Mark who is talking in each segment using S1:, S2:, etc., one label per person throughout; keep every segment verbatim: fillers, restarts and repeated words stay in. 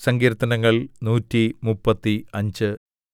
S1: സങ്കീർത്തനങ്ങൾ നൂറ്റി മുപ്പത്തിയഞ്ച്.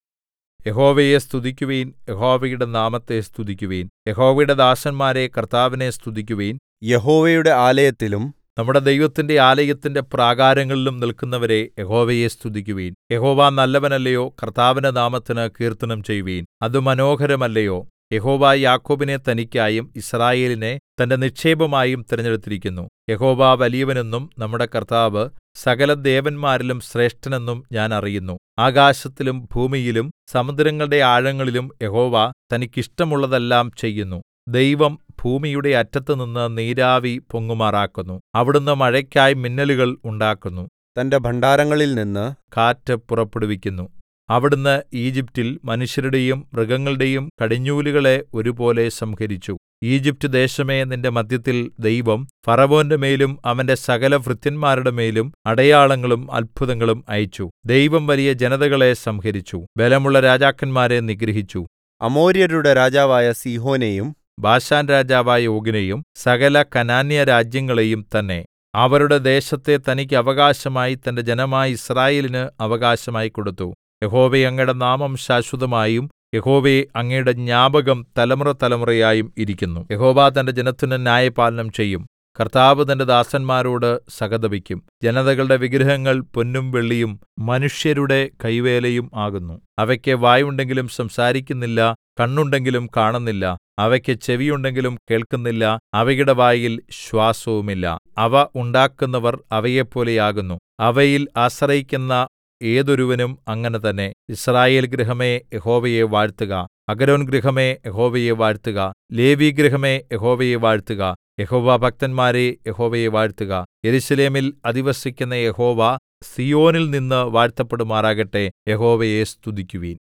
S1: യഹോവയെ സ്തുതിക്കുവിൻ, യഹോവയുടെ നാമത്തെ സ്തുതിക്കുവിൻ. യഹോവയുടെ ദാസന്മാരേ, കർത്താവിനെ സ്തുതിക്കുവിൻ.
S2: യഹോവയുടെ ആലയത്തിലും
S1: നമ്മുടെ ദൈവത്തിന്റെ ആലയത്തിന്റെ പ്രാകാരങ്ങളിലും നിൽക്കുന്നവരേ, യഹോവയെ സ്തുതിക്കുവിൻ. യഹോവ നല്ലവനല്ലയോ? കർത്താവിന്റെ നാമത്തിന് കീർത്തനം ചെയ്യുവിൻ. അത് മനോഹരമല്ലയോ? യഹോവ യാക്കോബിനെ തനിക്കായും യിസ്രായേലിനെ തന്റെ നിക്ഷേപമായും തിരഞ്ഞെടുത്തിരിക്കുന്നു. യഹോവ വലിയവനെന്നും നമ്മുടെ കർത്താവ് സകലദേവന്മാരിലും ശ്രേഷ്ഠനെന്നും ഞാൻ അറിയുന്നു. ആകാശത്തിലും ഭൂമിയിലും സമുദ്രങ്ങളുടെ ആഴങ്ങളിലും യഹോവ തനിക്കിഷ്ടമുള്ളതെല്ലാം ചെയ്യുന്നു. ദൈവം ഭൂമിയുടെ അറ്റത്തുനിന്ന് നീരാവി പൊങ്ങുമാറാക്കുന്നു. അവിടുന്ന് മഴയ്ക്കായി മിന്നലുകൾ ഉണ്ടാക്കുന്നു.
S2: തന്റെ ഭണ്ഡാരങ്ങളിൽനിന്ന്
S1: കാറ്റ് പുറപ്പെടുവിക്കുന്നു. അവിടുന്ന് ഈജിപ്റ്റിൽ മനുഷ്യരുടെയും മൃഗങ്ങളുടെയും കടിഞ്ഞൂലുകളെ ഒരുപോലെ സംഹരിച്ചു. ഈജിപ്റ്റ് ദേശമേ, നിന്റെ മദ്ധ്യത്തിൽ ദൈവം ഫറവോന്റെ മേലും അവന്റെ സകല ഭൃത്യന്മാരുടെ മേലും അടയാളങ്ങളും അത്ഭുതങ്ങളും അയച്ചു. ദൈവം വലിയ ജനതകളെ സംഹരിച്ചു, ബലമുള്ള രാജാക്കന്മാരെ നിഗ്രഹിച്ചു.
S2: അമോര്യരുടെ രാജാവായ സീഹോനെയും
S1: ബാശാൻ രാജാവായ ഓഗിനെയും സകല കനാന്യരാജ്യങ്ങളെയും തന്നെ. അവരുടെ ദേശത്തെ തനിക്ക് അവകാശമായി തന്റെ ജനമായ യിസ്രായേലിന് അവകാശമായി കൊടുത്തു. യഹോവേ, അങ്ങയുടെ നാമം ശാശ്വതമായും യഹോവേ, അങ്ങയുടെ ജ്ഞാപകം തലമുറതലമുറയായും ഇരിക്കുന്നു. യഹോവ തന്റെ ജനത്തിന് ന്യായപാലനം ചെയ്യും. കർത്താവ് തന്റെ ദാസന്മാരോട് സഹതപിക്കും. ജനതകളുടെ വിഗ്രഹങ്ങൾ പൊന്നും വെള്ളിയും മനുഷ്യരുടെ കൈവേലയും ആകുന്നു. അവയ്ക്ക് വായുണ്ടെങ്കിലും സംസാരിക്കുന്നില്ല, കണ്ണുണ്ടെങ്കിലും കാണുന്നില്ല. അവയ്ക്ക് ചെവിയുണ്ടെങ്കിലും കേൾക്കുന്നില്ല, അവയുടെ വായിൽ ശ്വാസവുമില്ല. അവ ഉണ്ടാക്കുന്നവർ അവയെപ്പോലെയാകുന്നു. അവയിൽ ആശ്രയിക്കുന്ന ഏതൊരുവനും അങ്ങനെ തന്നെ. യിസ്രായേൽ ഗൃഹമേ, യഹോവയെ വാഴ്ത്തുക. അഹരോൻ ഗൃഹമേ, യഹോവയെ വാഴ്ത്തുക. ലേവി ഗൃഹമേ, യഹോവയെ വാഴ്ത്തുക. യഹോവ ഭക്തന്മാരേ, യഹോവയെ വാഴ്ത്തുക. യെരൂശലേമിൽ അധിവസിക്കുന്ന യഹോവ സീയോനിൽ നിന്ന് വാഴ്ത്തപ്പെടുമാറാകട്ടെ. യഹോവയെ സ്തുതിക്കുവിൻ.